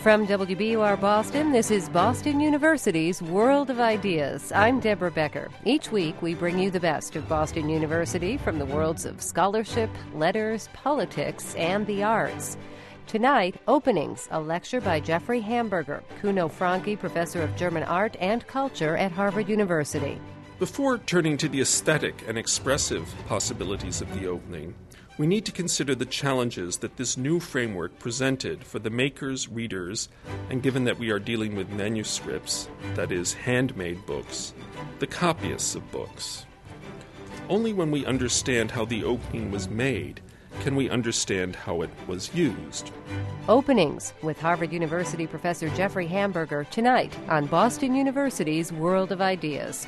From WBUR Boston, this is Boston University's World of Ideas. I'm Deborah Becker. Each week, we bring you the best of Boston University from the worlds of scholarship, letters, politics, and the arts. Tonight, Openings, a lecture by Jeffrey Hamburger, Kuno Francke Professor of German Art and Culture at Harvard University. Before turning to the aesthetic and expressive possibilities of the opening, we need to consider the challenges that this new framework presented for the makers, readers, and given that we are dealing with manuscripts, that is, handmade books, the copyists of books. Only when we understand how the opening was made can we understand how it was used. Openings with Harvard University Professor Jeffrey Hamburger tonight on Boston University's World of Ideas.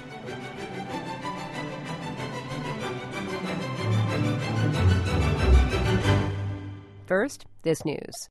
First, this news.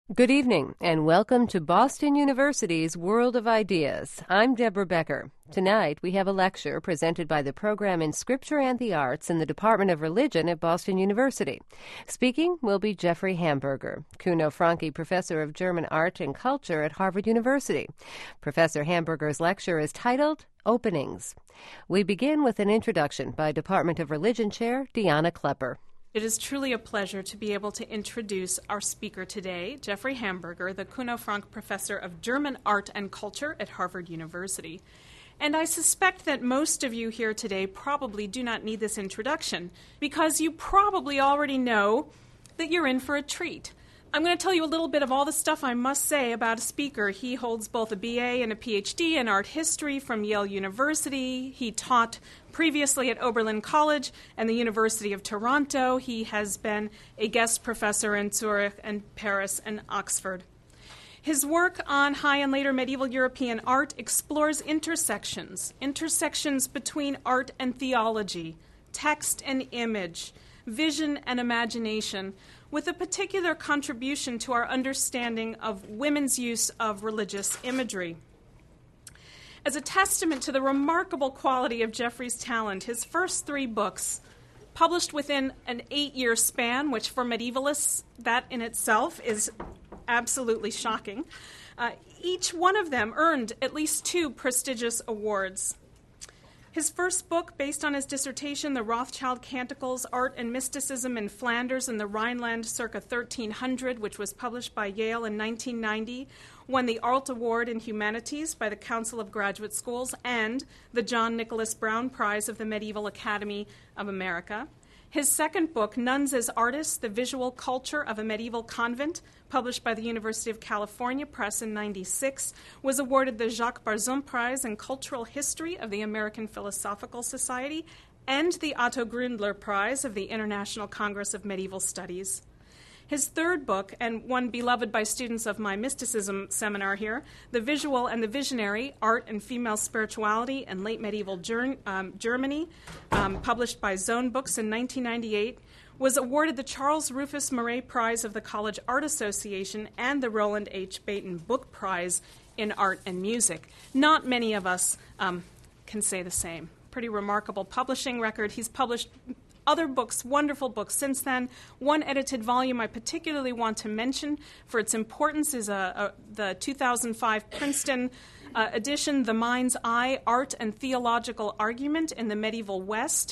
Good evening, and welcome to Boston University's World of Ideas. I'm Deborah Becker. Tonight, we have a lecture presented by the Program in Scripture and the Arts in the Department of Religion at Boston University. Speaking will be Jeffrey Hamburger, Kuno Francke Professor of German Art and Culture at Harvard University. Professor Hamburger's lecture is titled Openings. We begin with an introduction by Department of Religion Chair Deanna Klepper. It is truly a pleasure to be able to introduce our speaker today, Jeffrey Hamburger, the Kuno Francke Professor of German Art and Culture at Harvard University. And I suspect that most of you here today probably do not need this introduction, because you probably already know that you're in for a treat. I'm going to tell you a little bit of all the stuff I must say about a speaker. He holds both a BA and a PhD in art history from Yale University. He taught previously at Oberlin College and the University of Toronto. He has been a guest professor in Zurich and Paris and Oxford. His work on high and later medieval European art explores intersections between art and theology, text and image, vision and imagination, with a particular contribution to our understanding of women's use of religious imagery. As a testament to the remarkable quality of Jeffrey's talent, his first 3 books, published within an 8-year span, which for medievalists, that in itself is absolutely shocking, each one of them earned at least 2 prestigious awards. His first book, based on his dissertation, The Rothschild Canticles, Art and Mysticism in Flanders and the Rhineland circa 1300, which was published by Yale in 1990, won the Arlt Award in Humanities by the Council of Graduate Schools and the John Nicholas Brown Prize of the Medieval Academy of America. His second book, Nuns as Artists, The Visual Culture of a Medieval Convent, published by the University of California Press in 1996, was awarded the Jacques Barzun Prize in Cultural History of the American Philosophical Society and the Otto Grundler Prize of the International Congress of Medieval Studies. His third book, and one beloved by students of my mysticism seminar here, The Visual and the Visionary, Art and Female Spirituality in Late Medieval Germany, published by Zone Books in 1998, was awarded the Charles Rufus Murray Prize of the College Art Association and the Roland H. Baton Book Prize in Art and Music. Not many of us can say the same. Pretty remarkable publishing record. He's published other books, wonderful books since then. One edited volume I particularly want to mention for its importance is the 2005 Princeton edition, The Mind's Eye, Art and Theological Argument in the Medieval West.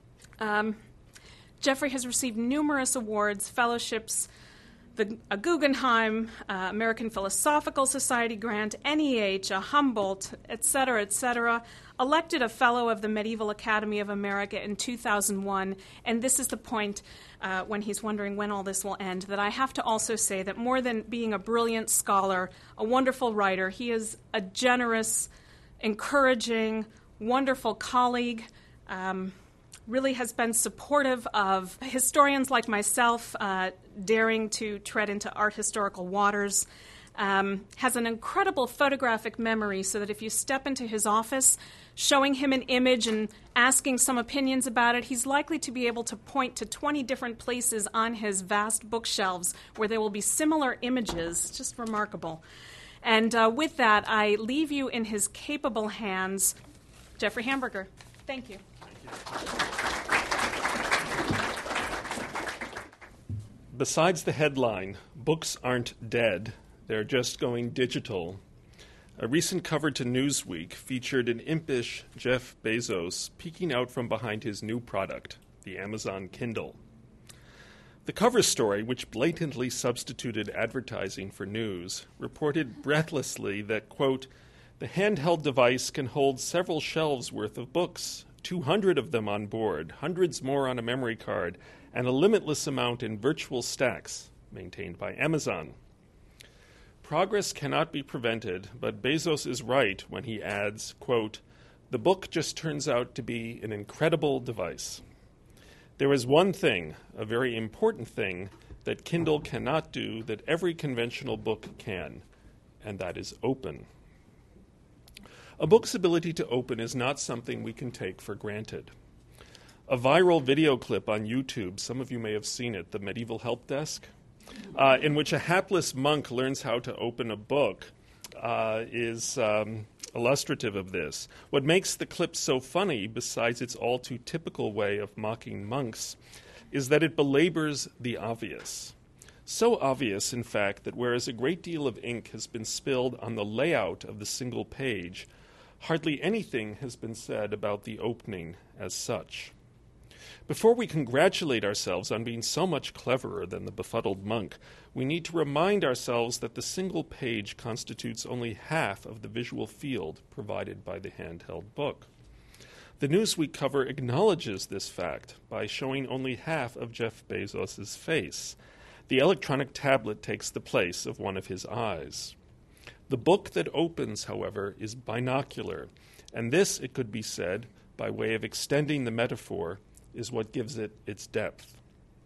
Jeffrey has received numerous awards, fellowships, a Guggenheim, American Philosophical Society grant, NEH, a Humboldt, etc., etc., elected a Fellow of the Medieval Academy of America in 2001, and this is the point when he's wondering when all this will end, that I have to also say that more than being a brilliant scholar, a wonderful writer, he is a generous, encouraging, wonderful colleague, really has been supportive of historians like myself daring to tread into art historical waters, has an incredible photographic memory so that if you step into his office, showing him an image and asking some opinions about it, he's likely to be able to point to 20 different places on his vast bookshelves where there will be similar images. Just remarkable. And with that, I leave you in his capable hands. Jeffrey Hamburger. Thank you. Besides the headline, "Books Aren't Dead, They're Just Going Digital," a recent cover to Newsweek featured an impish Jeff Bezos peeking out from behind his new product, the Amazon Kindle. The cover story, which blatantly substituted advertising for news, reported breathlessly that, quote, "The handheld device can hold several shelves worth of books, 200 of them on board, hundreds more on a memory card, and a limitless amount in virtual stacks, maintained by Amazon." Progress cannot be prevented, but Bezos is right when he adds, quote, "The book just turns out to be an incredible device. There is one thing, a very important thing, that Kindle cannot do that every conventional book can, and that is open." A book's ability to open is not something we can take for granted. A viral video clip on YouTube, some of you may have seen it, the Medieval Help Desk, in which a hapless monk learns how to open a book, is illustrative of this. What makes the clip so funny, besides its all too typical way of mocking monks, is that it belabors the obvious. So obvious, in fact, that whereas a great deal of ink has been spilled on the layout of the single page, hardly anything has been said about the opening as such. Before we congratulate ourselves on being so much cleverer than the befuddled monk, we need to remind ourselves that the single page constitutes only half of the visual field provided by the handheld book. The Newsweek cover acknowledges this fact by showing only half of Jeff Bezos' face. The electronic tablet takes the place of one of his eyes. The book that opens, however, is binocular, and this, it could be said, by way of extending the metaphor, is what gives it its depth.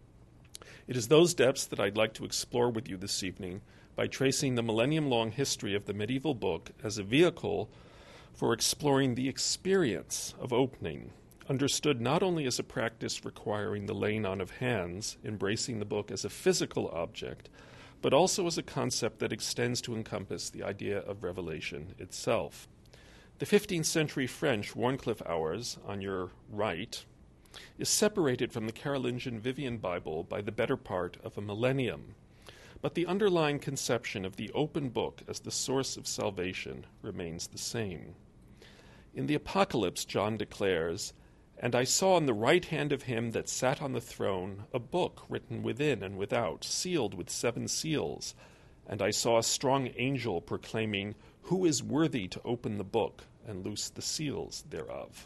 It is those depths that I'd like to explore with you this evening by tracing the millennium-long history of the medieval book as a vehicle for exploring the experience of opening, understood not only as a practice requiring the laying on of hands, embracing the book as a physical object, but also as a concept that extends to encompass the idea of revelation itself. The 15th century French Warncliffe Hours, on your right, is separated from the Carolingian Vivian Bible by the better part of a millennium, but the underlying conception of the open book as the source of salvation remains the same. In the Apocalypse, John declares, "And I saw on the right hand of him that sat on the throne a book written within and without, sealed with 7 seals. And I saw a strong angel proclaiming, 'Who is worthy to open the book and loose the seals thereof?'"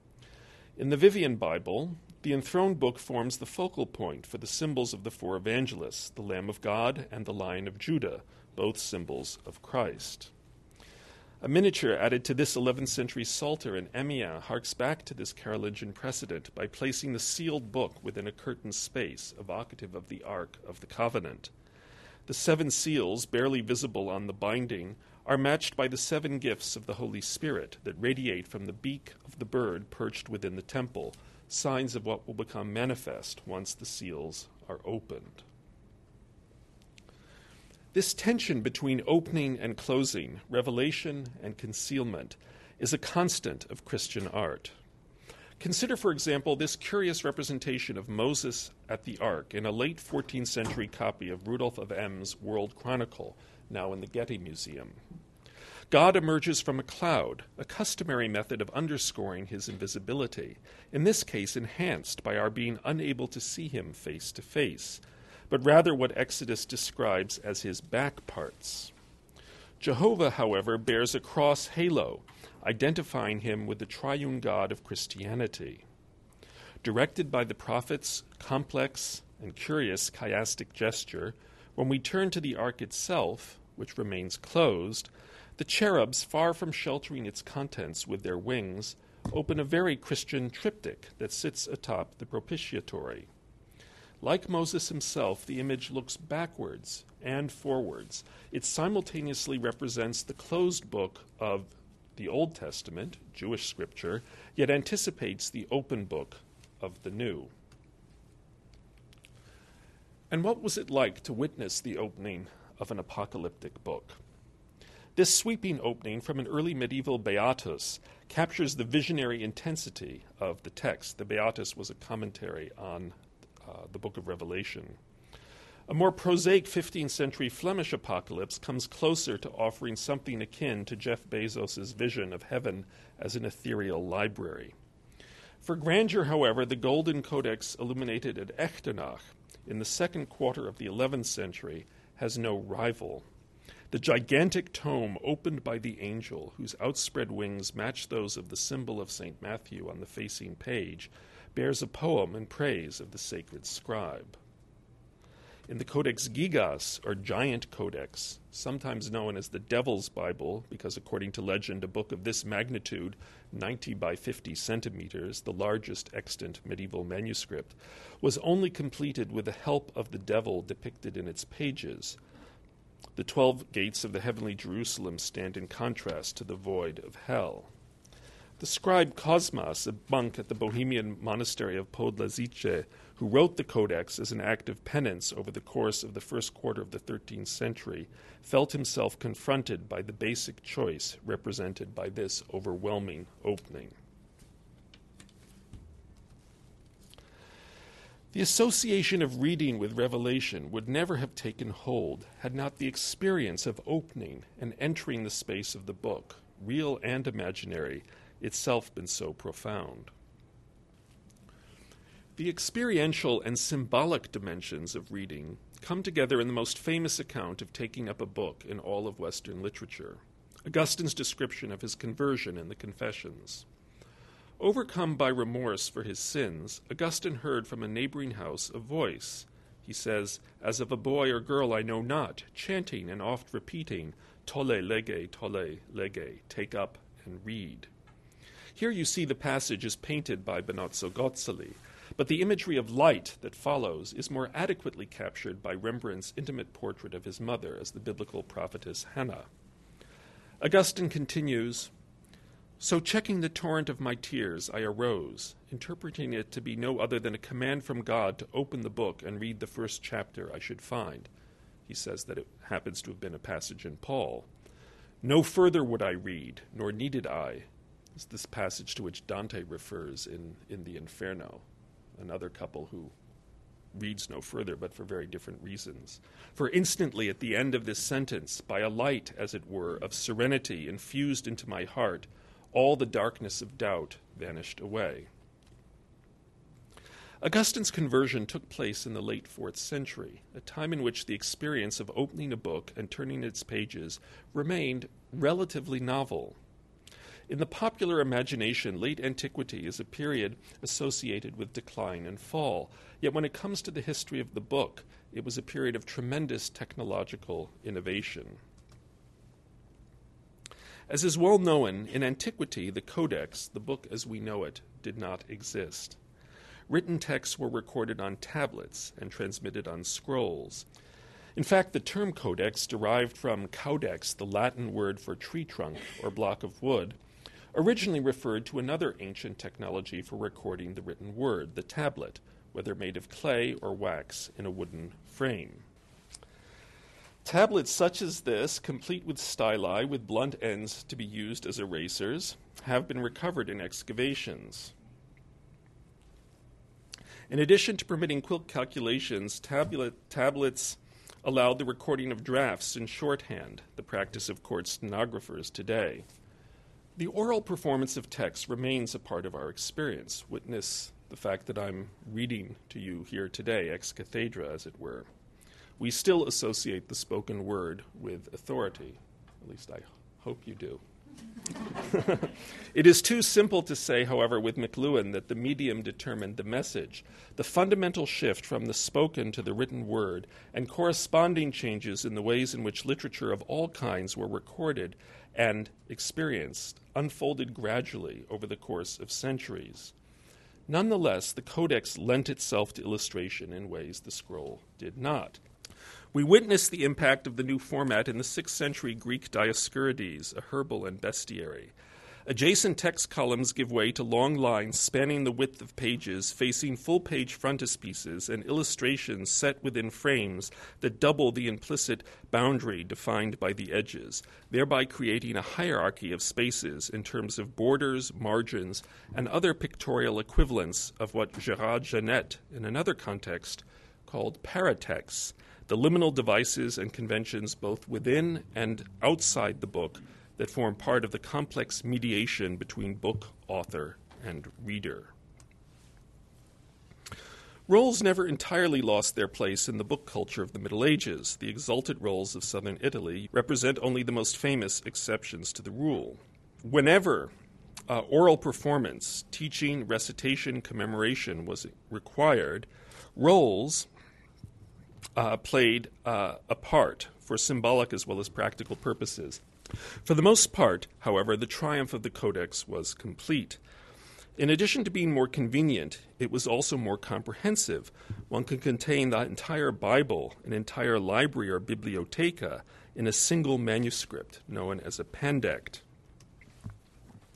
In the Vivian Bible, the enthroned book forms the focal point for the symbols of the 4 evangelists, the Lamb of God and the Lion of Judah, both symbols of Christ. A miniature added to this 11th century Psalter in Amiens harks back to this Carolingian precedent by placing the sealed book within a curtained space, evocative of the Ark of the Covenant. The 7 seals, barely visible on the binding, are matched by the 7 gifts of the Holy Spirit that radiate from the beak of the bird perched within the temple, signs of what will become manifest once the seals are opened. This tension between opening and closing, revelation and concealment, is a constant of Christian art. Consider, for example, this curious representation of Moses at the Ark in a late 14th century copy of Rudolf of Ems' World Chronicle, now in the Getty Museum. God emerges from a cloud, a customary method of underscoring his invisibility, in this case enhanced by our being unable to see him face to face, but rather what Exodus describes as his back parts. Jehovah, however, bears a cross halo, identifying him with the triune God of Christianity. Directed by the prophet's complex and curious chiastic gesture, when we turn to the ark itself, which remains closed, the cherubs, far from sheltering its contents with their wings, open a very Christian triptych that sits atop the propitiatory. Like Moses himself, the image looks backwards and forwards. It simultaneously represents the closed book of the Old Testament, Jewish scripture, yet anticipates the open book of the New. And what was it like to witness the opening of an apocalyptic book? This sweeping opening from an early medieval Beatus captures the visionary intensity of the text. The Beatus was a commentary on the book of Revelation. A more prosaic 15th century Flemish apocalypse comes closer to offering something akin to Jeff Bezos' vision of heaven as an ethereal library. For grandeur, however, the Golden Codex illuminated at Echternach in the second quarter of the 11th century has no rival. The gigantic tome opened by the angel, whose outspread wings match those of the symbol of St. Matthew on the facing page, bears a poem in praise of the sacred scribe. In the Codex Gigas, or Giant Codex, sometimes known as the Devil's Bible, because according to legend, a book of this magnitude, 90 by 50 centimeters, the largest extant medieval manuscript, was only completed with the help of the devil depicted in its pages. The 12 gates of the heavenly Jerusalem stand in contrast to the void of hell. The scribe Cosmas, a monk at the Bohemian monastery of Podlazice, who wrote the Codex as an act of penance over the course of the first quarter of the 13th century, felt himself confronted by the basic choice represented by this overwhelming opening. The association of reading with revelation would never have taken hold had not the experience of opening and entering the space of the book, real and imaginary, itself been so profound. The experiential and symbolic dimensions of reading come together in the most famous account of taking up a book in all of Western literature, Augustine's description of his conversion in the Confessions. Overcome by remorse for his sins, Augustine heard from a neighboring house a voice, he says, as of a boy or girl I know not, chanting and oft repeating, tolle lege, take up and read. Here you see the passage is painted by Benozzo Gozzoli, but the imagery of light that follows is more adequately captured by Rembrandt's intimate portrait of his mother as the biblical prophetess Hannah. Augustine continues, so checking the torrent of my tears, I arose, interpreting it to be no other than a command from God to open the book and read the first chapter I should find. He says that it happens to have been a passage in Paul. No further would I read, nor needed I. It's this passage to which Dante refers in the Inferno, another couple who reads no further, but for very different reasons. For instantly at the end of this sentence, by a light, as it were, of serenity infused into my heart, all the darkness of doubt vanished away. Augustine's conversion took place in the late 4th century, a time in which the experience of opening a book and turning its pages remained relatively novel. In the popular imagination, late antiquity is a period associated with decline and fall, yet when it comes to the history of the book, it was a period of tremendous technological innovation. As is well known, in antiquity, the Codex, the book as we know it, did not exist. Written texts were recorded on tablets and transmitted on scrolls. In fact, the term codex, derived from caudex, the Latin word for tree trunk or block of wood, originally referred to another ancient technology for recording the written word, the tablet, whether made of clay or wax in a wooden frame. Tablets such as this, complete with styli with blunt ends to be used as erasers, have been recovered in excavations. In addition to permitting quick calculations, tablets allowed the recording of drafts in shorthand, the practice of court stenographers today. The oral performance of text remains a part of our experience. Witness the fact that I'm reading to you here today, ex cathedra, as it were. We still associate the spoken word with authority. At least I hope you do. It is too simple to say, however, with McLuhan that the medium determined the message. The fundamental shift from the spoken to the written word and corresponding changes in the ways in which literature of all kinds were recorded and experienced unfolded gradually over the course of centuries. Nonetheless, the Codex lent itself to illustration in ways the scroll did not. We witness the impact of the new format in the 6th century Greek Dioscurides, a herbal and bestiary. Adjacent text columns give way to long lines spanning the width of pages, facing full-page frontispieces and illustrations set within frames that double the implicit boundary defined by the edges, thereby creating a hierarchy of spaces in terms of borders, margins, and other pictorial equivalents of what Gérard Genette, in another context, called paratexts, the liminal devices and conventions both within and outside the book that form part of the complex mediation between book, author, and reader. Rolls never entirely lost their place in the book culture of the Middle Ages. The exalted rolls of southern Italy represent only the most famous exceptions to the rule. Whenever oral performance, teaching, recitation, commemoration was required, rolls played a part for symbolic as well as practical purposes. For the most part, however, the triumph of the Codex was complete. In addition to being more convenient, it was also more comprehensive. One could contain the entire Bible, an entire library or bibliotheca, in a single manuscript known as a pandect.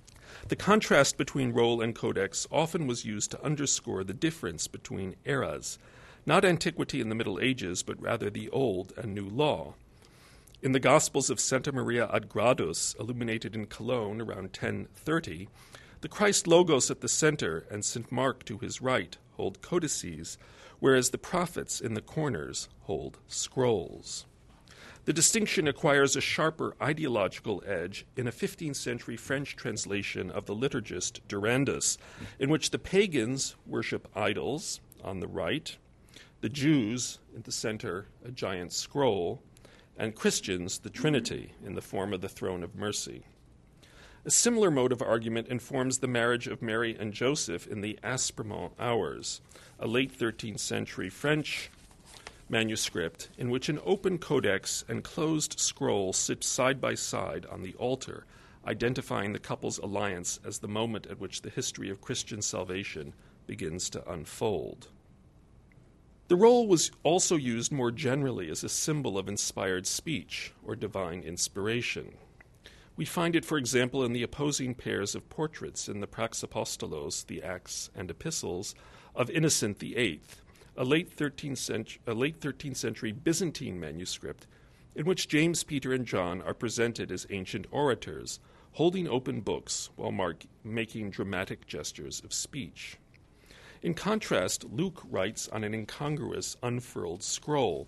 The contrast between roll and codex often was used to underscore the difference between eras, not antiquity in the Middle Ages, but rather the Old and New Law. In the Gospels of Santa Maria ad Gradus, illuminated in Cologne around 1030, the Christ Logos at the center and St. Mark to his right hold codices, whereas the prophets in the corners hold scrolls. The distinction acquires a sharper ideological edge in a 15th century French translation of the liturgist Durandus, in which the pagans worship idols on the right, the Jews in the center a giant scroll, and Christians the Trinity in the form of the throne of mercy. A similar mode of argument informs the marriage of Mary and Joseph in the Aspremont Hours, a late 13th century French manuscript in which an open codex and closed scroll sit side by side on the altar, identifying the couple's alliance as the moment at which the history of Christian salvation begins to unfold. The roll was also used more generally as a symbol of inspired speech or divine inspiration. We find it, for example, in the opposing pairs of portraits in the Praxapostolos, the Acts and Epistles, of Innocent VIII, a late 13th century Byzantine manuscript in which James, Peter, and John are presented as ancient orators, holding open books while making dramatic gestures of speech. In contrast, Luke writes on an incongruous, unfurled scroll.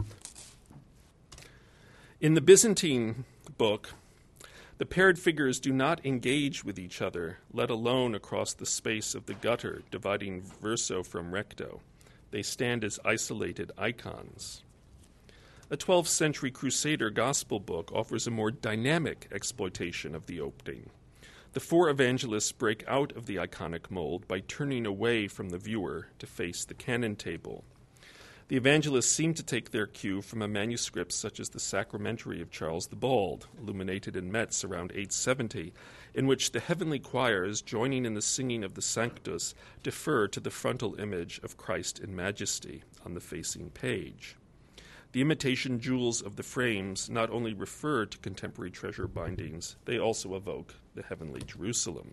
In the Byzantine book, the paired figures do not engage with each other, let alone across the space of the gutter dividing verso from recto. They stand as isolated icons. A 12th century Crusader gospel book offers a more dynamic exploitation of the opening. The four evangelists break out of the iconic mold by turning away from the viewer to face the canon table. The evangelists seem to take their cue from a manuscript such as the Sacramentary of Charles the Bald, illuminated in Metz around 870, in which the heavenly choirs, joining in the singing of the Sanctus, defer to the frontal image of Christ in majesty on the facing page. The imitation jewels of the frames not only refer to contemporary treasure bindings, they also evoke the heavenly Jerusalem.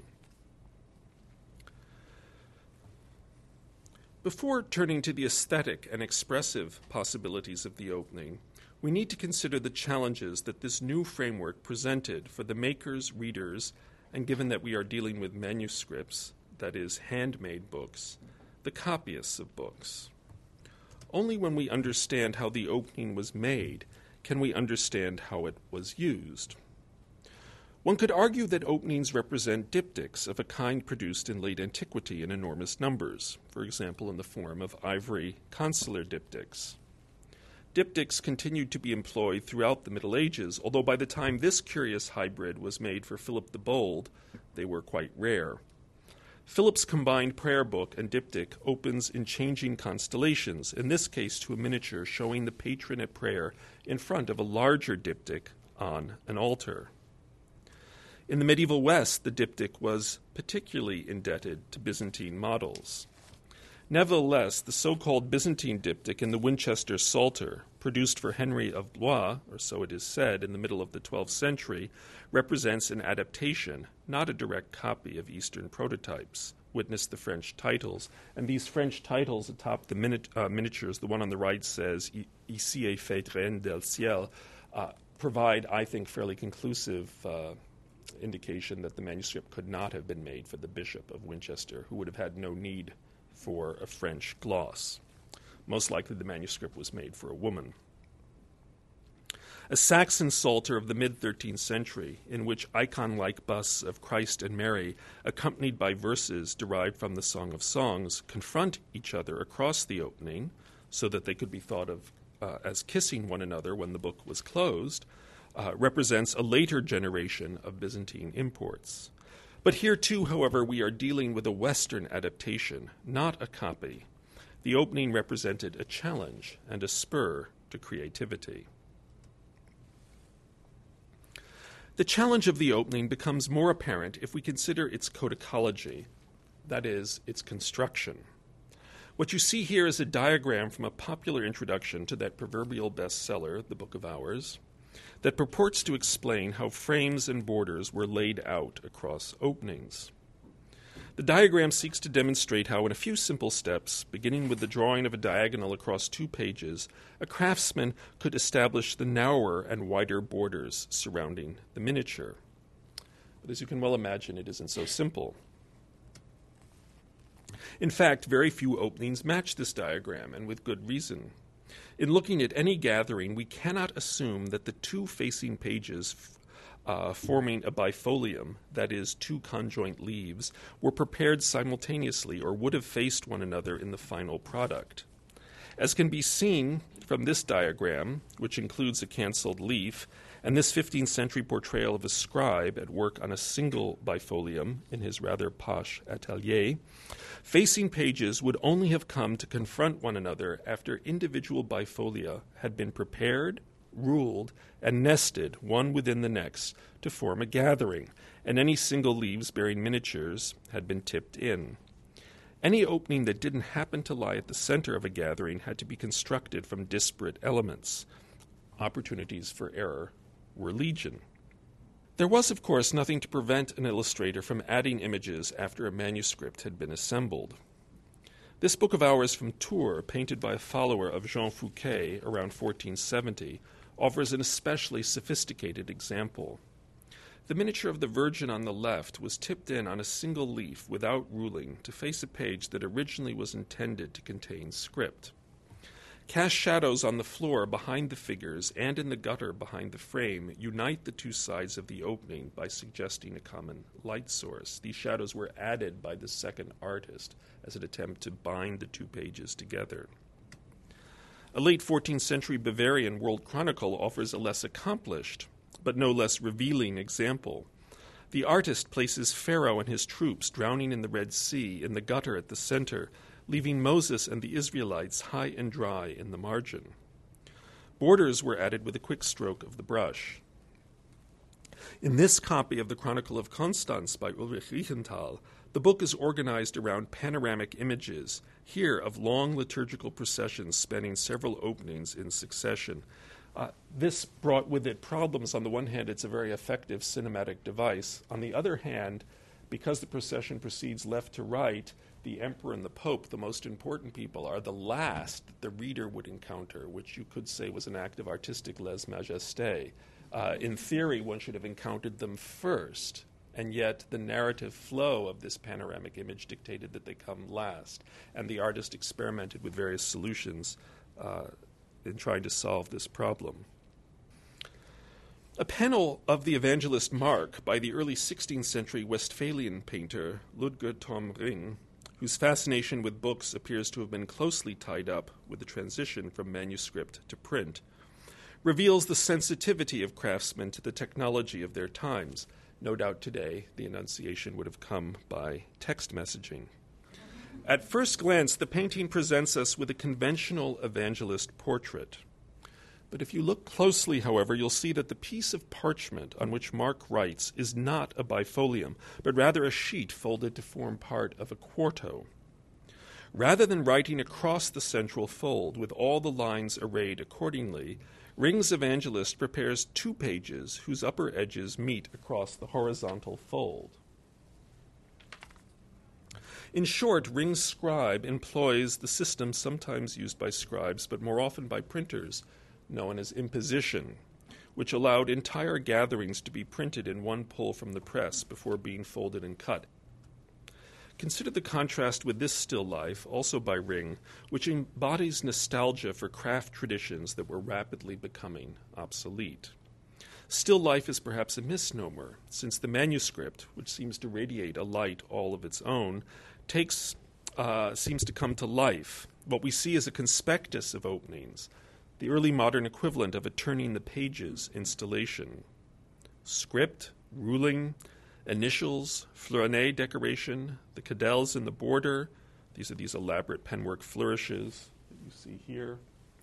Before turning to the aesthetic and expressive possibilities of the opening, we need to consider the challenges that this new framework presented for the makers, readers, and given that we are dealing with manuscripts, that is, handmade books, the copyists of books. Only when we understand how the opening was made can we understand how it was used. One could argue that openings represent diptychs of a kind produced in late antiquity in enormous numbers, for example in the form of ivory consular diptychs. Diptychs continued to be employed throughout the Middle Ages, although by the time this curious hybrid was made for Philip the Bold, they were quite rare. Philip's combined prayer book and diptych opens in changing constellations, in this case to a miniature showing the patron at prayer in front of a larger diptych on an altar. In the medieval West, the diptych was particularly indebted to Byzantine models. Nevertheless, the so-called Byzantine diptych in the Winchester Psalter, produced for Henry of Blois, or so it is said, in the middle of the 12th century, represents an adaptation, not a direct copy of Eastern prototypes. Witness the French titles. And these French titles atop the miniatures, the one on the right says, Ici est faite reine del ciel, provide, I think, fairly conclusive indication that the manuscript could not have been made for the Bishop of Winchester, who would have had no need for a French gloss. Most likely the manuscript was made for a woman. A Saxon Psalter of the mid-13th century, in which icon-like busts of Christ and Mary, accompanied by verses derived from the Song of Songs, confront each other across the opening so that they could be thought of as kissing one another when the book was closed, represents a later generation of Byzantine imports. But here too, however, we are dealing with a Western adaptation, not a copy. The opening represented a challenge and a spur to creativity. The challenge of the opening becomes more apparent if we consider its codicology, that is, its construction. What you see here is a diagram from a popular introduction to that proverbial bestseller, The Book of Hours, that purports to explain how frames and borders were laid out across openings. The diagram seeks to demonstrate how, in a few simple steps, beginning with the drawing of a diagonal across 2 pages, a craftsman could establish the narrower and wider borders surrounding the miniature. But as you can well imagine, it isn't so simple. In fact, very few openings match this diagram, and with good reason. In looking at any gathering, we cannot assume that the 2 facing pages forming a bifolium, that is, 2 conjoint leaves, were prepared simultaneously or would have faced one another in the final product. As can be seen from this diagram, which includes a cancelled leaf, and this 15th century portrayal of a scribe at work on a single bifolium in his rather posh atelier, facing pages would only have come to confront one another after individual bifolia had been prepared, ruled, and nested one within the next to form a gathering, and any single leaves bearing miniatures had been tipped in. Any opening that didn't happen to lie at the center of a gathering had to be constructed from disparate elements. Opportunities for error were legion. There was, of course, nothing to prevent an illustrator from adding images after a manuscript had been assembled. This book of hours from Tours, painted by a follower of Jean Fouquet around 1470, offers an especially sophisticated example. The miniature of the Virgin on the left was tipped in on a single leaf without ruling to face a page that originally was intended to contain script. Cast shadows on the floor behind the figures and in the gutter behind the frame unite the 2 sides of the opening by suggesting a common light source. These shadows were added by the second artist as an attempt to bind the 2 pages together. A late 14th century Bavarian world chronicle offers a less accomplished, but no less revealing example. The artist places Pharaoh and his troops drowning in the Red Sea in the gutter at the center, leaving Moses and the Israelites high and dry in the margin. Borders were added with a quick stroke of the brush. In this copy of the Chronicle of Constance by Ulrich Riechenthal, the book is organized around panoramic images, here of long liturgical processions spanning several openings in succession. This brought with it problems. On the one hand, it's a very effective cinematic device. On the other hand, because the procession proceeds left to right, the emperor and the pope, the most important people, are the last that the reader would encounter, which you could say was an act of artistic lèse-majesté. In theory, one should have encountered them first, and yet the narrative flow of this panoramic image dictated that they come last, and the artist experimented with various solutions in trying to solve this problem. A panel of the Evangelist Mark by the early 16th century Westphalian painter Ludger Thom Ring, whose fascination with books appears to have been closely tied up with the transition from manuscript to print, reveals the sensitivity of craftsmen to the technology of their times. No doubt today the Annunciation would have come by text messaging. At first glance, the painting presents us with a conventional evangelist portrait. But if you look closely, however, you'll see that the piece of parchment on which Mark writes is not a bifolium, but rather a sheet folded to form part of a quarto. Rather than writing across the central fold with all the lines arrayed accordingly, Ring's evangelist prepares 2 pages whose upper edges meet across the horizontal fold. In short, Ring's scribe employs the system sometimes used by scribes, but more often by printers, known as imposition, which allowed entire gatherings to be printed in one pull from the press before being folded and cut. Consider the contrast with this still life, also by Ring, which embodies nostalgia for craft traditions that were rapidly becoming obsolete. Still life is perhaps a misnomer, since the manuscript, which seems to radiate a light all of its own, seems to come to life. What we see is a conspectus of openings, the early modern equivalent of a turning the pages installation. Script, ruling, initials, fleuronnet decoration, the cadelles in the border. These are these elaborate penwork flourishes that you see here.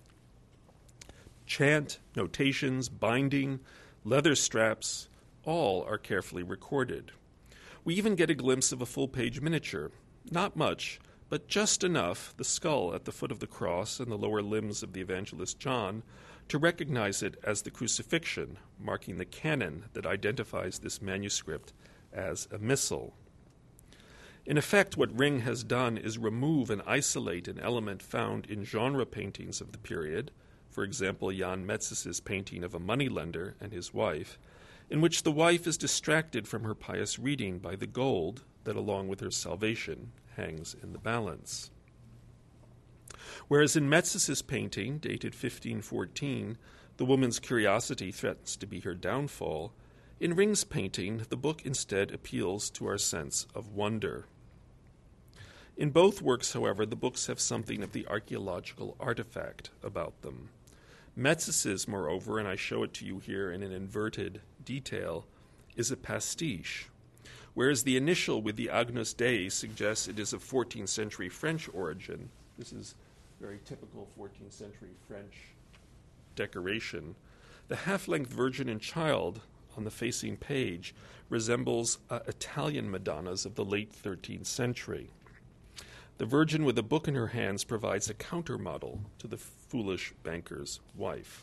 Chant, notations, binding, leather straps, all are carefully recorded. We even get a glimpse of a full-page miniature. Not much, but just enough, the skull at the foot of the cross and the lower limbs of the evangelist John, to recognize it as the crucifixion, marking the canon that identifies this manuscript as a missal. In effect, what Ring has done is remove and isolate an element found in genre paintings of the period, for example, Jan Metzis's painting of a moneylender and his wife, in which the wife is distracted from her pious reading by the gold that, along with her salvation, hangs in the balance. Whereas in Metzis's painting, dated 1514, the woman's curiosity threatens to be her downfall, in Ring's painting, the book instead appeals to our sense of wonder. In both works, however, the books have something of the archaeological artifact about them. Metzis's, moreover, and I show it to you here in an inverted detail, is a pastiche, whereas the initial with the Agnus Dei suggests it is of 14th century French origin. This is very typical 14th century French decoration. The half-length Virgin and Child on the facing page resembles Italian Madonnas of the late 13th century. The Virgin with a book in her hands provides a countermodel to the foolish banker's wife.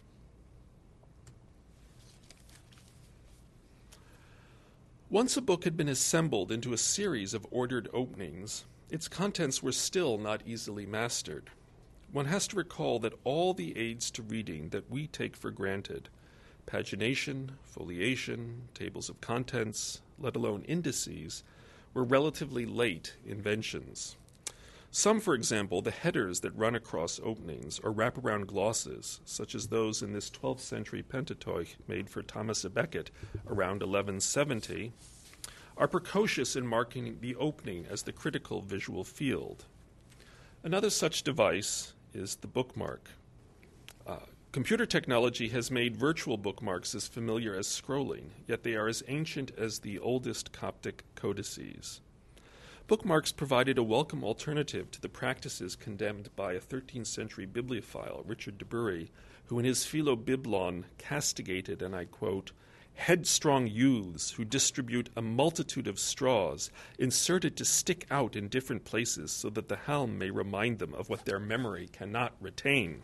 Once a book had been assembled into a series of ordered openings, its contents were still not easily mastered. One has to recall that all the aids to reading that we take for granted, pagination, foliation, tables of contents, let alone indices, were relatively late inventions. Some, for example, the headers that run across openings or wraparound glosses, such as those in this 12th century Pentateuch made for Thomas à Becket around 1170, are precocious in marking the opening as the critical visual field. Another such device is the bookmark. Computer technology has made virtual bookmarks as familiar as scrolling, yet they are as ancient as the oldest Coptic codices. Bookmarks provided a welcome alternative to the practices condemned by a 13th century bibliophile, Richard de Bury, who in his Philobiblon castigated, and I quote, headstrong youths who distribute a multitude of straws inserted to stick out in different places so that the helm may remind them of what their memory cannot retain.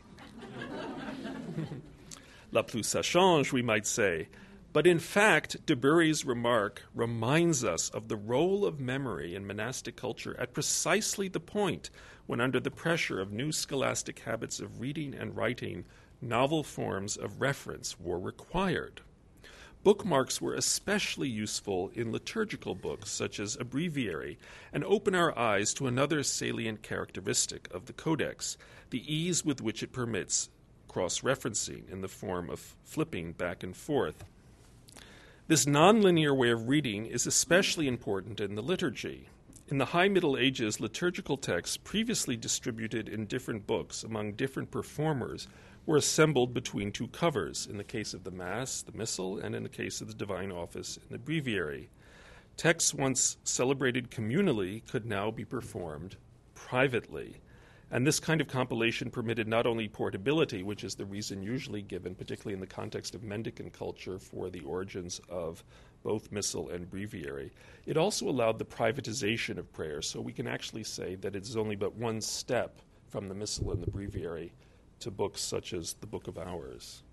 La plus ça change, we might say. But in fact, de Bury's remark reminds us of the role of memory in monastic culture at precisely the point when, under the pressure of new scholastic habits of reading and writing, novel forms of reference were required. Bookmarks were especially useful in liturgical books such as a breviary and open our eyes to another salient characteristic of the Codex, the ease with which it permits cross-referencing in the form of flipping back and forth. This nonlinear way of reading is especially important in the liturgy. In the High Middle Ages, liturgical texts previously distributed in different books among different performers were assembled between two covers, in the case of the Mass, the Missal, and in the case of the Divine Office in the Breviary. Texts once celebrated communally could now be performed privately. And this kind of compilation permitted not only portability, which is the reason usually given, particularly in the context of mendicant culture, for the origins of both Missal and Breviary, it also allowed the privatization of prayer. So we can actually say that it's only but one step from the Missal and the Breviary to books such as the Book of Hours.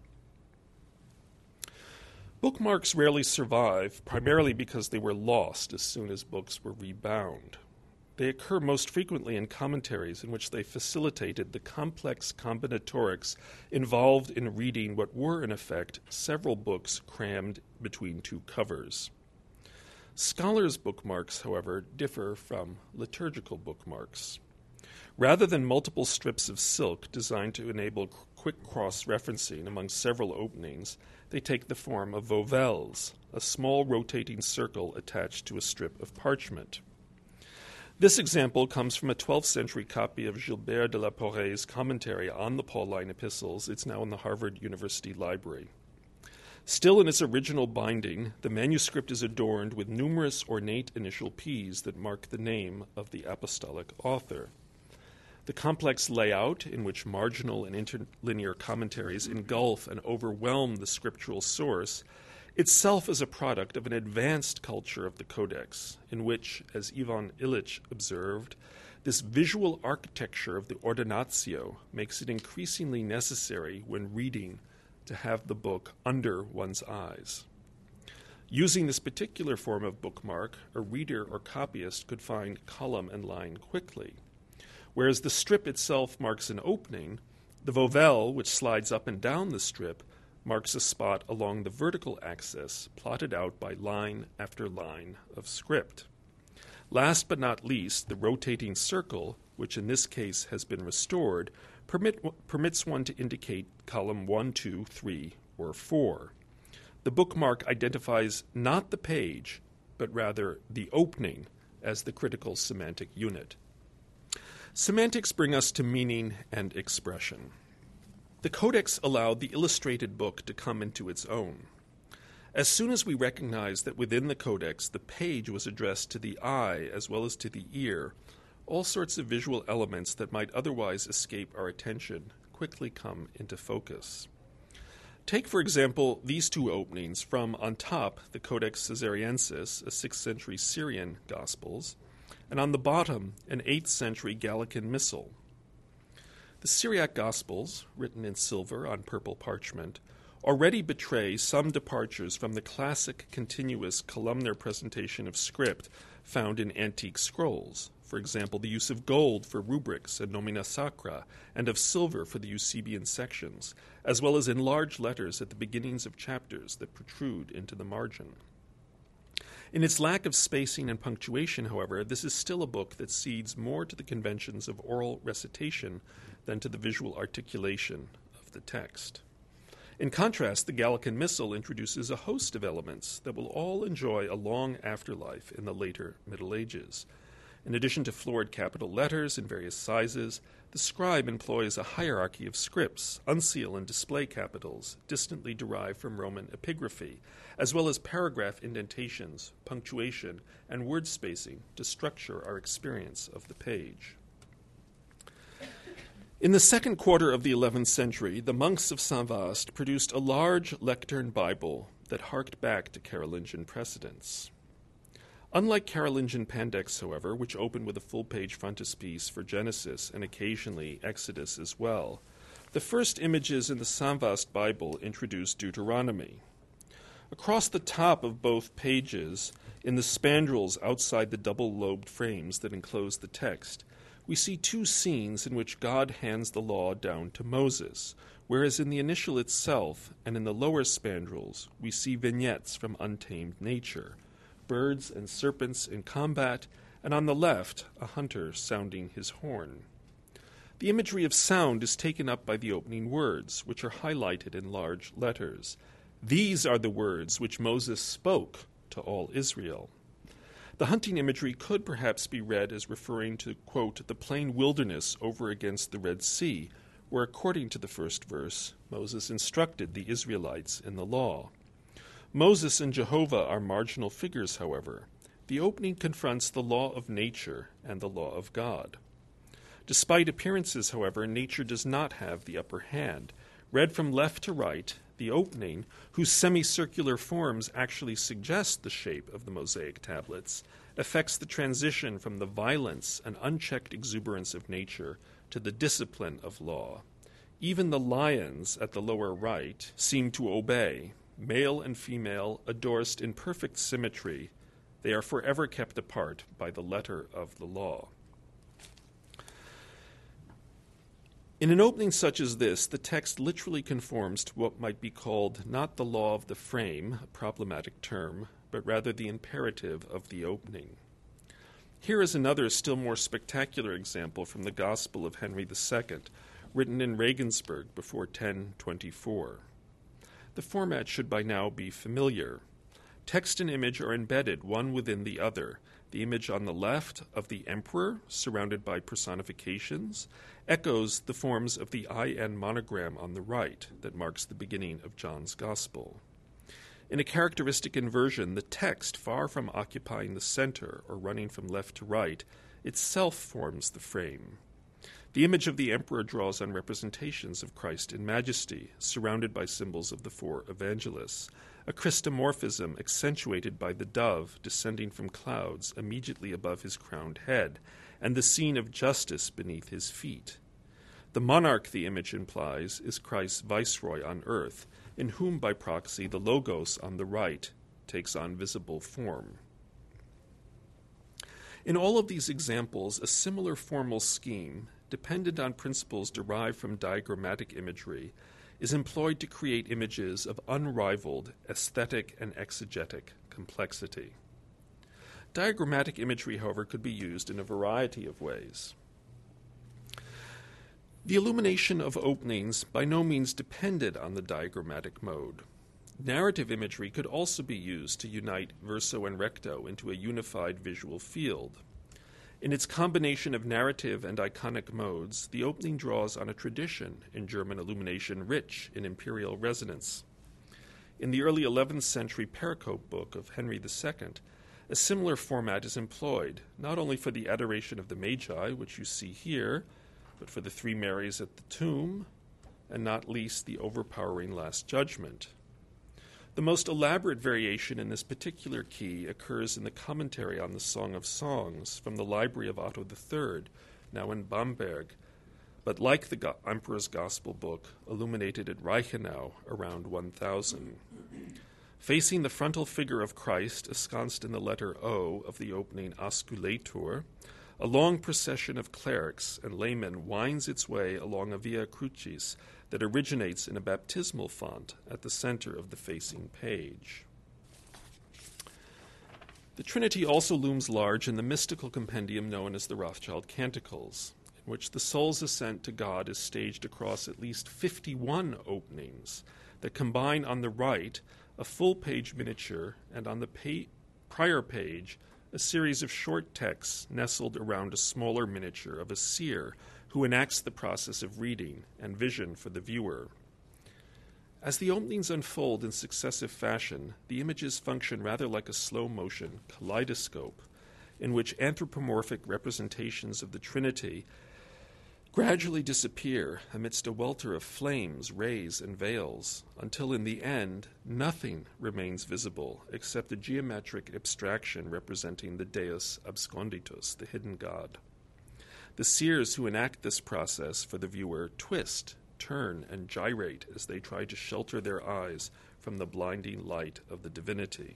Bookmarks rarely survive, primarily because they were lost as soon as books were rebound. They occur most frequently in commentaries in which they facilitated the complex combinatorics involved in reading what were, in effect, several books crammed between two covers. Scholars' bookmarks, however, differ from liturgical bookmarks. Rather than multiple strips of silk designed to enable quick cross-referencing among several openings, they take the form of vovelles, a small rotating circle attached to a strip of parchment. This example comes from a 12th century copy of Gilbert de la Porree's commentary on the Pauline epistles. It's now in the Harvard University Library. Still in its original binding, the manuscript is adorned with numerous ornate initial P's that mark the name of the apostolic author. The complex layout, in which marginal and interlinear commentaries engulf and overwhelm the scriptural source, itself is a product of an advanced culture of the Codex, in which, as Ivan Illich observed, this visual architecture of the ordinatio makes it increasingly necessary when reading to have the book under one's eyes. Using this particular form of bookmark, a reader or copyist could find column and line quickly. Whereas the strip itself marks an opening, the vowel, which slides up and down the strip, marks a spot along the vertical axis, plotted out by line after line of script. Last but not least, the rotating circle, which in this case has been restored, permits one to indicate column 1, 2, 3, or 4. The bookmark identifies not the page, but rather the opening as the critical semantic unit. Semantics bring us to meaning and expression. The Codex allowed the illustrated book to come into its own. As soon as we recognized that within the Codex the page was addressed to the eye as well as to the ear, all sorts of visual elements that might otherwise escape our attention quickly come into focus. Take, for example, these two openings from, on top, the Codex Caesariensis, a 6th century Syrian Gospels, and on the bottom, an 8th century Gallican Missal. The Syriac Gospels, written in silver on purple parchment, already betray some departures from the classic continuous columnar presentation of script found in antique scrolls. For example, the use of gold for rubrics and nomina sacra, and of silver for the Eusebian sections, as well as in large letters at the beginnings of chapters that protrude into the margin. In its lack of spacing and punctuation, however, this is still a book that cedes more to the conventions of oral recitation than to the visual articulation of the text. In contrast, the Gallican Missal introduces a host of elements that will all enjoy a long afterlife in the later Middle Ages. In addition to florid capital letters in various sizes, the scribe employs a hierarchy of scripts, unseal and display capitals, distantly derived from Roman epigraphy, as well as paragraph indentations, punctuation, and word spacing to structure our experience of the page. In the second quarter of the 11th century, the monks of Saint-Vaast produced a large lectern Bible that harked back to Carolingian precedents. Unlike Carolingian Pandects, however, which open with a full-page frontispiece for Genesis and occasionally Exodus as well, the first images in the Saint-Vaast Bible introduce Deuteronomy. Across the top of both pages, in the spandrels outside the double-lobed frames that enclose the text, we see two scenes in which God hands the law down to Moses, whereas in the initial itself and in the lower spandrels we see vignettes from untamed nature, birds and serpents in combat, and on the left, a hunter sounding his horn. The imagery of sound is taken up by the opening words, which are highlighted in large letters. These are the words which Moses spoke to all Israel. The hunting imagery could perhaps be read as referring to, quote, the plain wilderness over against the Red Sea, where, according to the first verse, Moses instructed the Israelites in the law. Moses and Jehovah are marginal figures, however. The opening confronts the law of nature and the law of God. Despite appearances, however, nature does not have the upper hand. Read from left to right, the opening, whose semicircular forms actually suggest the shape of the Mosaic tablets, affects the transition from the violence and unchecked exuberance of nature to the discipline of law. Even the lions at the lower right seem to obey. Male and female, adorsed in perfect symmetry, they are forever kept apart by the letter of the law. In an opening such as this, the text literally conforms to what might be called not the law of the frame, a problematic term, but rather the imperative of the opening. Here is another still more spectacular example from the Gospel of Henry II, written in Regensburg before 1024. The format should by now be familiar. Text and image are embedded one within the other. The image on the left of the emperor, surrounded by personifications, echoes the forms of the IN monogram on the right that marks the beginning of John's Gospel. In a characteristic inversion, the text, far from occupying the center or running from left to right, itself forms the frame. The image of the emperor draws on representations of Christ in majesty, surrounded by symbols of the four evangelists, a Christomorphism accentuated by the dove descending from clouds immediately above his crowned head, and the scene of justice beneath his feet. The monarch, the image implies, is Christ's viceroy on earth, in whom by proxy the Logos on the right takes on visible form. In all of these examples, a similar formal scheme, dependent on principles derived from diagrammatic imagery, is employed to create images of unrivaled aesthetic and exegetic complexity. Diagrammatic imagery, however, could be used in a variety of ways. The illumination of openings by no means depended on the diagrammatic mode. Narrative imagery could also be used to unite verso and recto into a unified visual field. In its combination of narrative and iconic modes, the opening draws on a tradition in German illumination rich in imperial resonance. In the early 11th century pericope book of Henry II, a similar format is employed, not only for the Adoration of the Magi, which you see here, but for the three Marys at the tomb, and not least the overpowering Last Judgment. The most elaborate variation in this particular key occurs in the commentary on the Song of Songs from the library of Otto III, now in Bamberg, but like the Emperor's Gospel book, illuminated at Reichenau around 1000. Facing the frontal figure of Christ, ensconced in the letter O of the opening Asculator, a long procession of clerics and laymen winds its way along a Via Crucis that originates in a baptismal font at the center of the facing page. The Trinity also looms large in the mystical compendium known as the Rothschild Canticles, in which the soul's ascent to God is staged across at least 51 openings that combine on the right a full-page miniature and on the prior page a series of short texts nestled around a smaller miniature of a seer who enacts the process of reading and vision for the viewer. As the openings unfold in successive fashion, the images function rather like a slow-motion kaleidoscope in which anthropomorphic representations of the Trinity gradually disappear amidst a welter of flames, rays, and veils, until in the end nothing remains visible except a geometric abstraction representing the Deus absconditus, the hidden God. The seers who enact this process for the viewer twist, turn, and gyrate as they try to shelter their eyes from the blinding light of the divinity.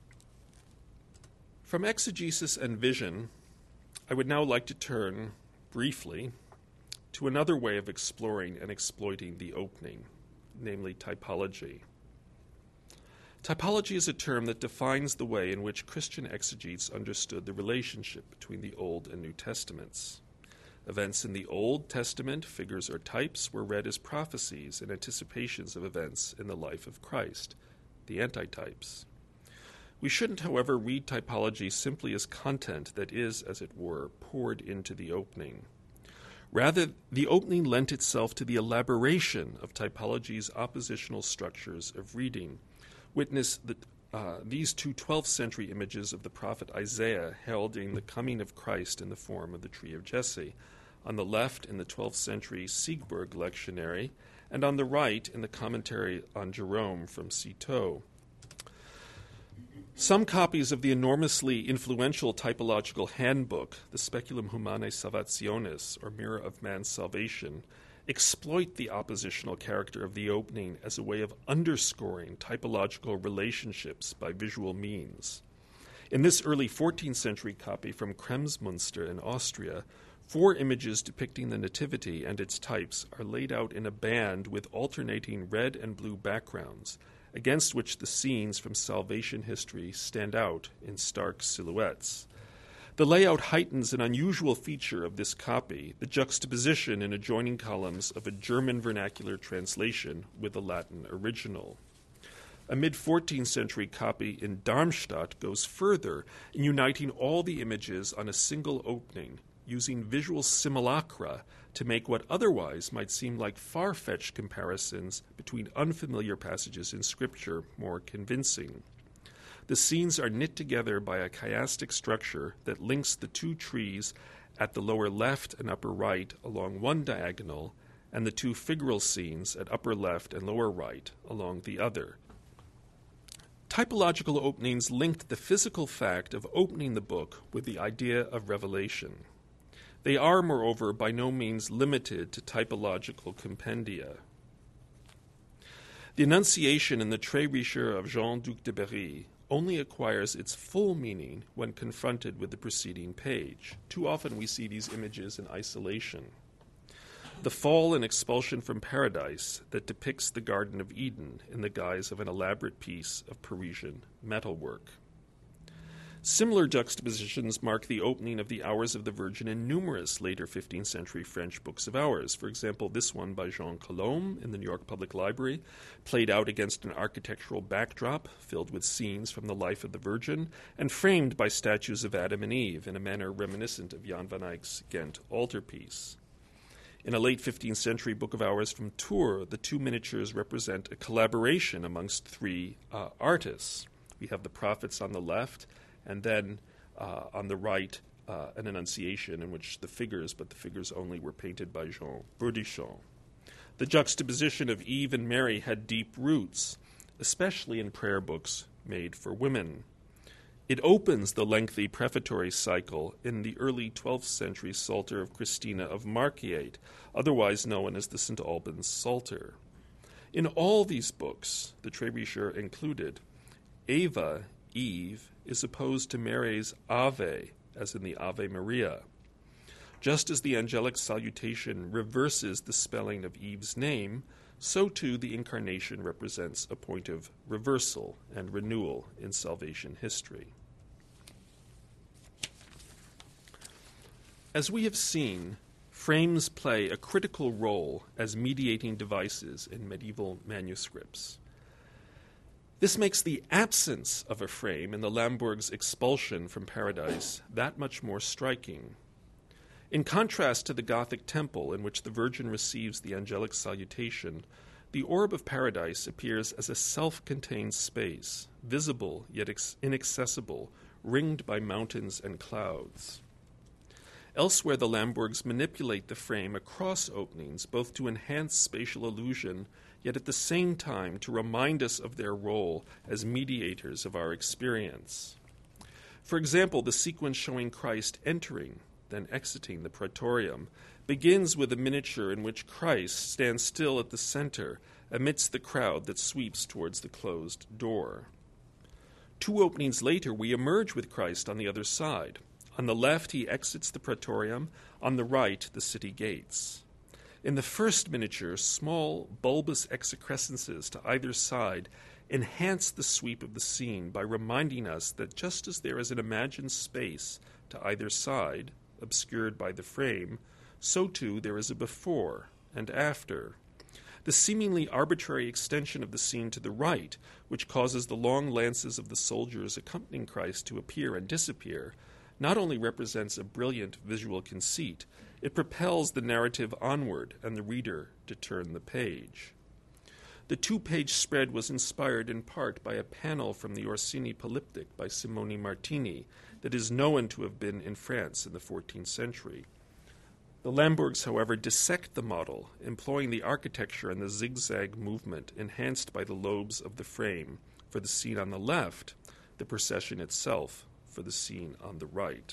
From exegesis and vision, I would now like to turn, briefly, to another way of exploring and exploiting the opening, namely typology. Typology is a term that defines the way in which Christian exegetes understood the relationship between the Old and New Testaments. Events in the Old Testament, figures or types, were read as prophecies and anticipations of events in the life of Christ, the antitypes. We shouldn't, however, read typology simply as content that is, as it were, poured into the opening. Rather, the opening lent itself to the elaboration of typology's oppositional structures of reading. Witness these two 12th century images of the prophet Isaiah heralding the coming of Christ in the form of the tree of Jesse, on the left in the 12th century Siegburg lectionary, and on the right in the commentary on Jerome from Citeaux. Some copies of the enormously influential typological handbook, the Speculum Humanae Salvationis, or Mirror of Man's Salvation, exploit the oppositional character of the opening as a way of underscoring typological relationships by visual means. In this early 14th century copy from Kremsmünster in Austria, 4 images depicting the Nativity and its types are laid out in a band with alternating red and blue backgrounds, against which the scenes from salvation history stand out in stark silhouettes. The layout heightens an unusual feature of this copy, the juxtaposition in adjoining columns of a German vernacular translation with a Latin original. A mid-14th century copy in Darmstadt goes further in uniting all the images on a single opening, using visual simulacra to make what otherwise might seem like far-fetched comparisons between unfamiliar passages in Scripture more convincing. The scenes are knit together by a chiastic structure that links the 2 trees at the lower left and upper right along one diagonal, and the 2 figural scenes at upper left and lower right along the other. Typological openings linked the physical fact of opening the book with the idea of revelation. They are, moreover, by no means limited to typological compendia. The Annunciation in the Très Richer of Jean Duc de Berry only acquires its full meaning when confronted with the preceding page. Too often we see these images in isolation. The fall and expulsion from paradise that depicts the Garden of Eden in the guise of an elaborate piece of Parisian metalwork. Similar juxtapositions mark the opening of the Hours of the Virgin in numerous later 15th century French books of hours. For example, this one by Jean Colombe in the New York Public Library, played out against an architectural backdrop filled with scenes from the life of the Virgin and framed by statues of Adam and Eve in a manner reminiscent of Jan van Eyck's Ghent altarpiece. In a late 15th century book of hours from Tours, the two miniatures represent a collaboration amongst three artists. We have the prophets on the left, and then on the right, an Annunciation in which the figures only, were painted by Jean Bourdichon. The juxtaposition of Eve and Mary had deep roots, especially in prayer books made for women. It opens the lengthy prefatory cycle in the early 12th century Psalter of Christina of Markiate, otherwise known as the St. Albans Psalter. In all these books, the Trévicher included, Eva, Eve, is opposed to Mary's Ave, as in the Ave Maria. Just as the angelic salutation reverses the spelling of Eve's name, so too the Incarnation represents a point of reversal and renewal in salvation history. As we have seen, frames play a critical role as mediating devices in medieval manuscripts. This makes the absence of a frame in the Lamberg's expulsion from paradise that much more striking. In contrast to the Gothic temple in which the Virgin receives the angelic salutation, the orb of paradise appears as a self-contained space, visible yet inaccessible, ringed by mountains and clouds. Elsewhere, the Lambergs manipulate the frame across openings, both to enhance spatial illusion, yet at the same time to remind us of their role as mediators of our experience. For example, the sequence showing Christ entering, then exiting the praetorium, begins with a miniature in which Christ stands still at the center amidst the crowd that sweeps towards the closed door. Two openings later, we emerge with Christ on the other side. On the left, he exits the praetorium. On the right, the city gates. In the first miniature, small, bulbous excrescences to either side enhance the sweep of the scene by reminding us that just as there is an imagined space to either side, obscured by the frame, so too there is a before and after. The seemingly arbitrary extension of the scene to the right, which causes the long lances of the soldiers accompanying Christ to appear and disappear, not only represents a brilliant visual conceit, it propels the narrative onward and the reader to turn the page. The two-page spread was inspired in part by a panel from the Orsini Polyptych by Simone Martini that is known to have been in France in the 14th century. The Lambergs, however, dissect the model, employing the architecture and the zigzag movement enhanced by the lobes of the frame for the scene on the left, the procession itself for the scene on the right.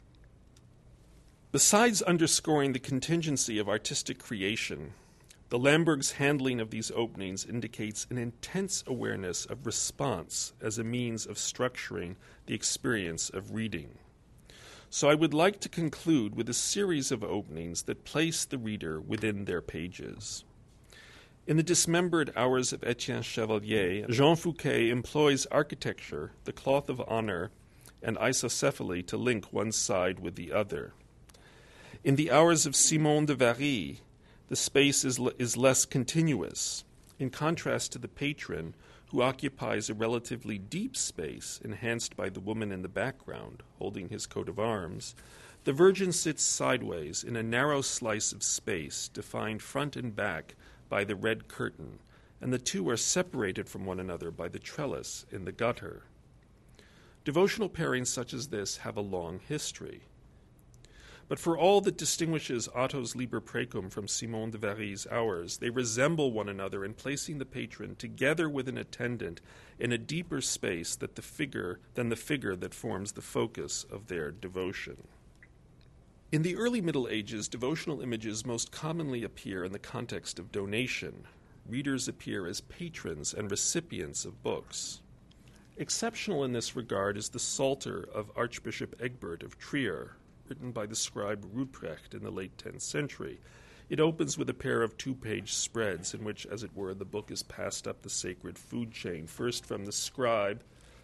Besides underscoring the contingency of artistic creation, the Lambergs' handling of these openings indicates an intense awareness of response as a means of structuring the experience of reading. So I would like to conclude with a series of openings that place the reader within their pages. In the dismembered Hours of Etienne Chevalier, Jean Fouquet employs architecture, the cloth of honor, and isocephaly to link one side with the other. In the Hours of Simon de Vary, the space is less continuous, in contrast to the patron, who occupies a relatively deep space enhanced by the woman in the background, holding his coat of arms. The Virgin sits sideways in a narrow slice of space, defined front and back by the red curtain, and the two are separated from one another by the trellis in the gutter. Devotional pairings such as this have a long history. But for all that distinguishes Otto's Liber Praecum from Simon de Vary's Hours, they resemble one another in placing the patron together with an attendant in a deeper space than the figure that forms the focus of their devotion. In the early Middle Ages, devotional images most commonly appear in the context of donation. Readers appear as patrons and recipients of books. Exceptional in this regard is the Psalter of Archbishop Egbert of Trier, written by the scribe Ruprecht in the late 10th century. It opens with a pair of 2-page spreads in which, as it were, the book is passed up the sacred food chain, first from the scribe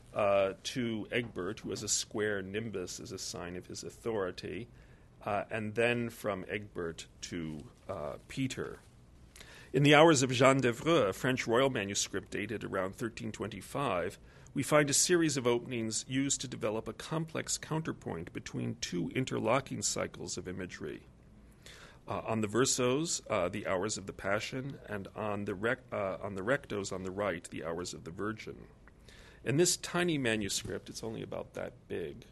to Egbert, who has a square nimbus as a sign of his authority, and then from Egbert to Peter. In the Hours of Jean d'Evreux, a French royal manuscript dated around 1325, we find a series of openings used to develop a complex counterpoint between two interlocking cycles of imagery. On the versos, the Hours of the Passion, and on the rectos on the right, the Hours of the Virgin. In this tiny manuscript, it's only about that big.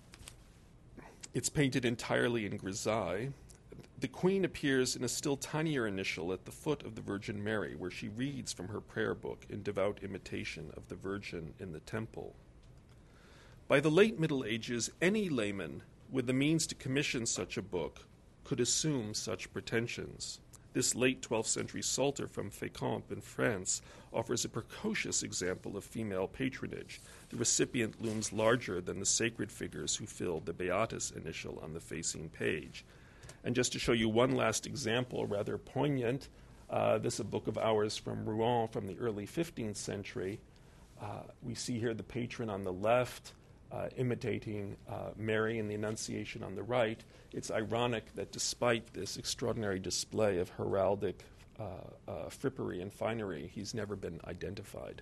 It's painted entirely in grisaille. The Queen appears in a still tinier initial at the foot of the Virgin Mary, where she reads from her prayer book in devout imitation of the Virgin in the temple. By the late Middle Ages, any layman with the means to commission such a book could assume such pretensions. This late 12th century Psalter from Fécamp in France offers a precocious example of female patronage. The recipient looms larger than the sacred figures who filled the Beatus initial on the facing page. And just to show you one last example, rather poignant, this is a book of Hours from Rouen from the early 15th century. We see here the patron on the left, imitating Mary in the Annunciation on the right. It's ironic that despite this extraordinary display of heraldic frippery and finery, he's never been identified.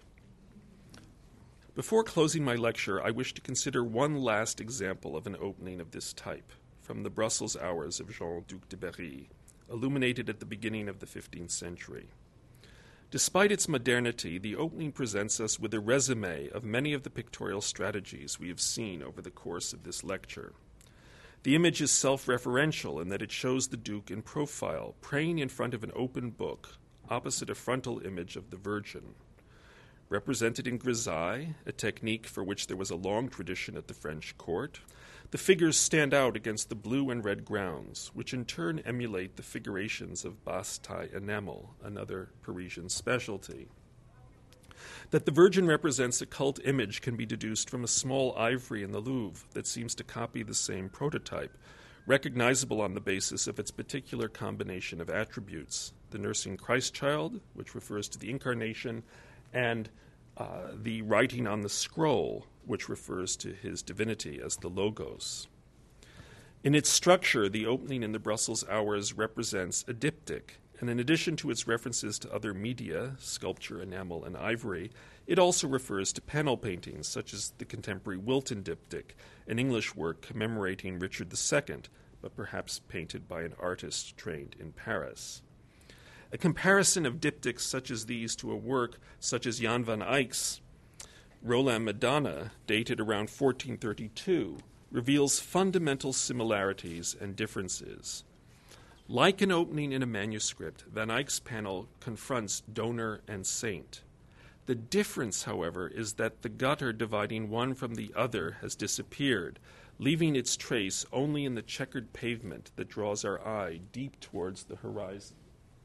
Before closing my lecture, I wish to consider one last example of an opening of this type from the Brussels Hours of Jean Duc de Berry, illuminated at the beginning of the 15th century. Despite its modernity, the opening presents us with a resume of many of the pictorial strategies we have seen over the course of this lecture. The image is self-referential in that it shows the Duke in profile, praying in front of an open book, opposite a frontal image of the Virgin. Represented in grisaille, a technique for which there was a long tradition at the French court, the figures stand out against the blue and red grounds, which in turn emulate the figurations of basse-taille enamel, another Parisian specialty. That the Virgin represents a cult image can be deduced from a small ivory in the Louvre that seems to copy the same prototype, recognizable on the basis of its particular combination of attributes, the nursing Christ child, which refers to the Incarnation, and the writing on the scroll, which refers to his divinity as the Logos. In its structure, the opening in the Brussels Hours represents a diptych, and in addition to its references to other media, sculpture, enamel, and ivory, it also refers to panel paintings, such as the contemporary Wilton diptych, an English work commemorating Richard II, but perhaps painted by an artist trained in Paris. A comparison of diptychs such as these to a work such as Jan van Eyck's Roland Madonna, dated around 1432, reveals fundamental similarities and differences. Like an opening in a manuscript, Van Eyck's panel confronts donor and saint. The difference, however, is that the gutter dividing one from the other has disappeared, leaving its trace only in the checkered pavement that draws our eye deep towards the horizon.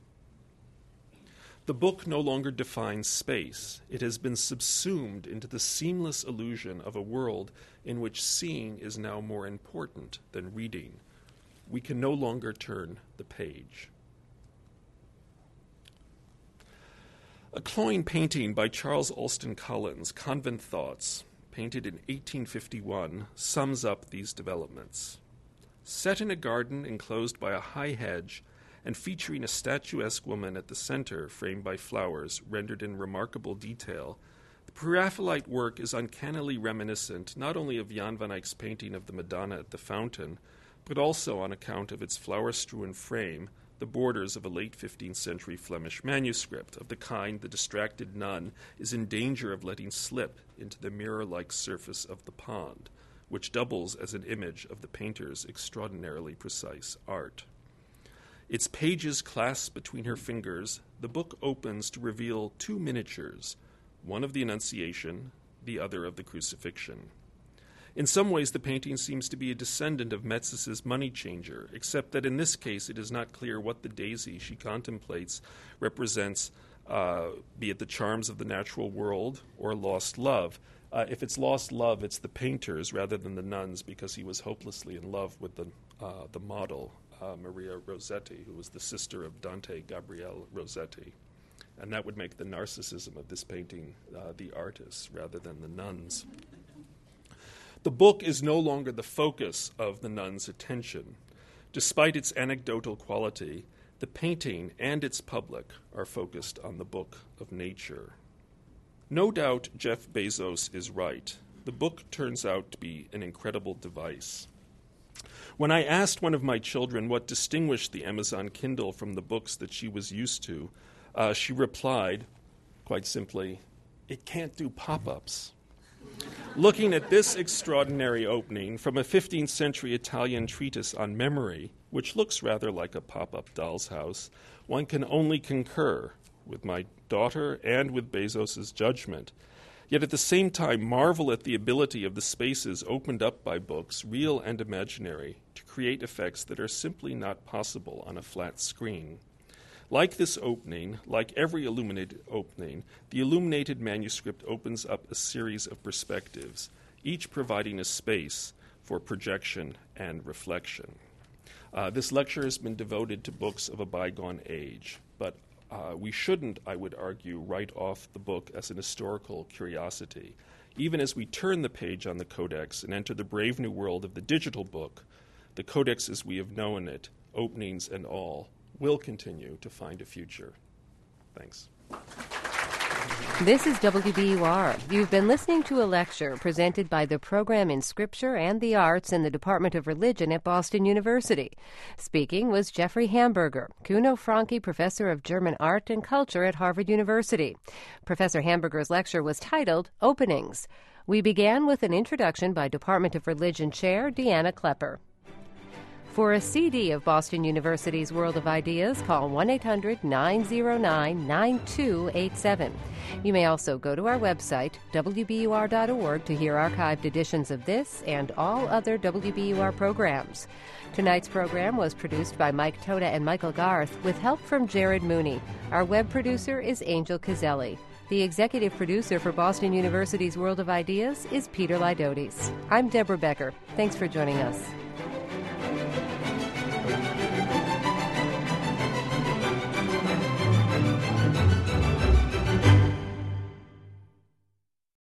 The book no longer defines space. It has been subsumed into the seamless illusion of a world in which seeing is now more important than reading. We can no longer turn the page. A Cloyne painting by Charles Alston Collins, Convent Thoughts, painted in 1851, sums up these developments. Set in a garden enclosed by a high hedge, and featuring a statuesque woman at the center, framed by flowers, rendered in remarkable detail, the Preraphaelite work is uncannily reminiscent not only of Jan van Eyck's painting of the Madonna at the fountain, but also on account of its flower-strewn frame, the borders of a late 15th century Flemish manuscript, of the kind the distracted nun is in danger of letting slip into the mirror-like surface of the pond, which doubles as an image of the painter's extraordinarily precise art. Its pages clasped between her fingers, the book opens to reveal two miniatures, one of the Annunciation, the other of the Crucifixion. In some ways, the painting seems to be a descendant of Metzis's Money Changer, except that in this case it is not clear what the daisy she contemplates represents, be it the charms of the natural world or lost love. If it's lost love, it's the painters rather than the nuns, because he was hopelessly in love with the model, Maria Rossetti, who was the sister of Dante Gabriele Rossetti. And that would make the narcissism of this painting the artists rather than the nuns. The book is no longer the focus of the nuns' attention. Despite its anecdotal quality, the painting and its public are focused on the book of nature. No doubt Jeff Bezos is right. The book turns out to be an incredible device. When I asked one of my children what distinguished the Amazon Kindle from the books that she was used to, she replied, quite simply, "It can't do pop-ups." Looking at this extraordinary opening from a 15th century Italian treatise on memory, which looks rather like a pop-up doll's house, one can only concur with my daughter and with Bezos's judgment, yet at the same time marvel at the ability of the spaces opened up by books, real and imaginary, to create effects that are simply not possible on a flat screen. Like this opening, like every illuminated opening, the illuminated manuscript opens up a series of perspectives, each providing a space for projection and reflection. This lecture has been devoted to books of a bygone age, but we shouldn't, I would argue, write off the book as an historical curiosity. Even as we turn the page on the Codex and enter the brave new world of the digital book, the Codex as we have known it, openings and all, will continue to find a future. Thanks. This is WBUR. You've been listening to a lecture presented by the Program in Scripture and the Arts in the Department of Religion at Boston University. Speaking was Jeffrey Hamburger, Kuno Francke Professor of German Art and Culture at Harvard University. Professor Hamburger's lecture was titled Openings. We began with an introduction by Department of Religion Chair Deanna Klepper. For a CD of Boston University's World of Ideas, call 1-800-909-9287. You may also go to our website, wbur.org, to hear archived editions of this and all other WBUR programs. Tonight's program was produced by Mike Toda and Michael Garth with help from Jared Mooney. Our web producer is Angel Cazelli. The executive producer for Boston University's World of Ideas is Peter Lydotes. I'm Deborah Becker. Thanks for joining us.